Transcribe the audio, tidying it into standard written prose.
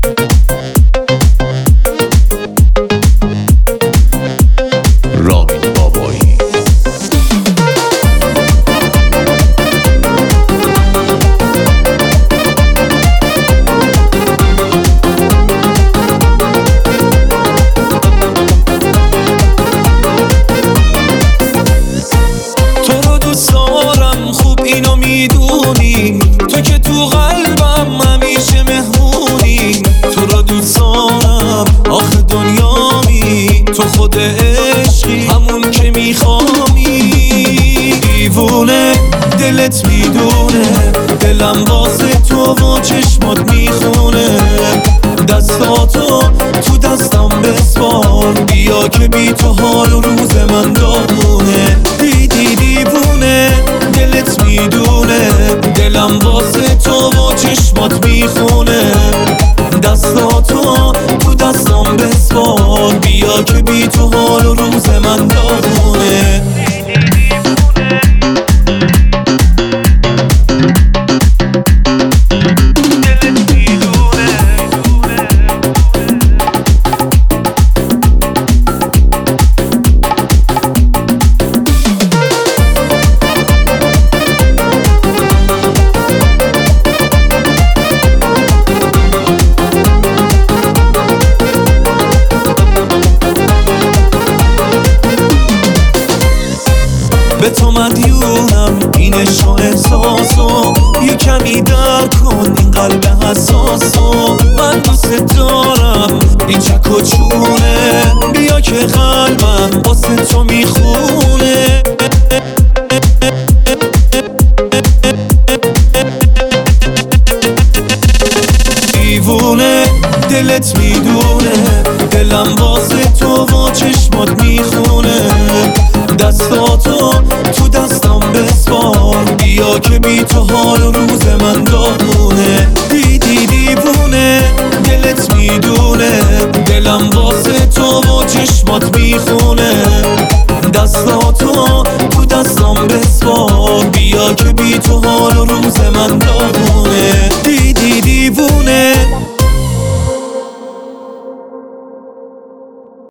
رامین بابایی. تو رو دوست دارم، خوب اینو میدونی، تو که تو قلبم همیشه مهمونی. تو رو دوست دارم، آخه دنیامی، تو خود عشقی، همون که میخوامی. دیوونه دلت میدونه، دلم واسه تو و چشمات میخونه. دستاتو تو دستم بسپار، بیا که بی تو حال و روز من داغونه. دیوونه دلت میدونه، دلم واسه تو و چشمات میخونه. دستاتو تو دستم بسپار، بیا که بی تو حال و روز من داغونه. به تو مدیونم این عشق و احساسو، یه کمی درک کن این قلب حساسو. من دوست دارم این چک و چونه، بیا که قلبم واسه تو میخونه. دیوونه دلت میدونه، دلم واسه تو و چشمات میخونه. دستاتو تو دستم بسپار، بیا که بی تو حال و روز من داغونه.